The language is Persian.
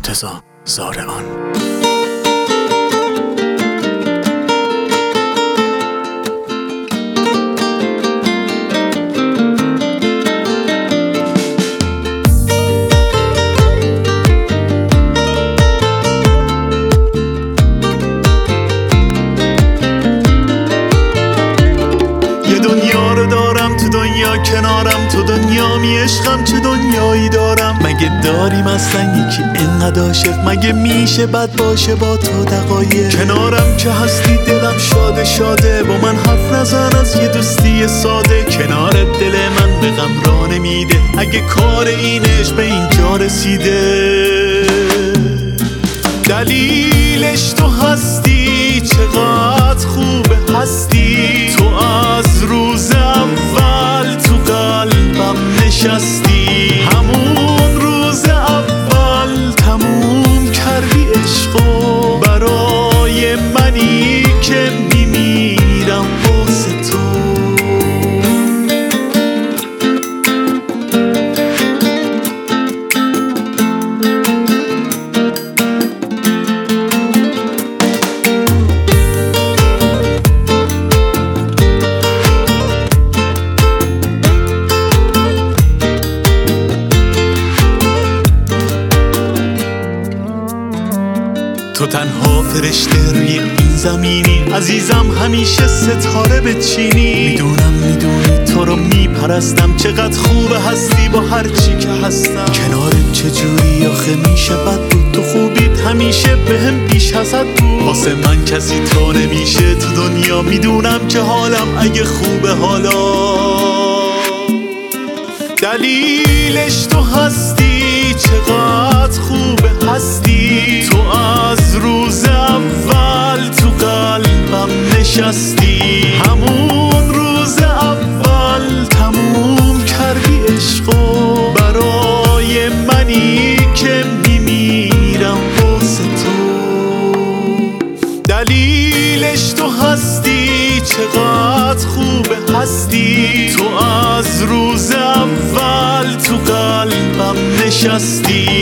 مرتضی زارعان. کنارم تو دنیامی، عشقم چه دنیایی دارم. مگه داریم اصلا یکی اینقدر عاشق؟ مگه میشه بد باشه با تو دقایق؟ کنارم که هستی دلم شاده شاده، با من حرف نزن از یه دوستی ساده. کنار دل من به غم راه نمیده، اگه کار اینش به اینجا رسیده. دلیلش تو هستی، چقدر خوبه هستی. تو از روز اول تو قلبم نشستی، همون روز اول تموم کردی عشقو برای منی که میمیرم واسه تو. تو تنها فرشته روی این زمینی، عزیزم همیشه ستاره بچینی. میدونی تو رو میپرستم، چقدر خوبه هستی با هر چی که هستم. کنارت چجوری آخه میشه بد بود؟ تو خوبیت همیشه بهم بیش حسد بود. واسه من کسی تو نمیشه تو دنیا، میدونم که حالم اگه خوبه حالا. دلیلش تو هستی، چقدر خوبه هستی. تو از روز اول تو قلبم نشستی، همون روز اول تموم کردی عشقو برای منی که میمیرم واسه تو. دلیلش تو هستی، چقدر خوبه هستی. تو از روز اول تو قلبم نشستی،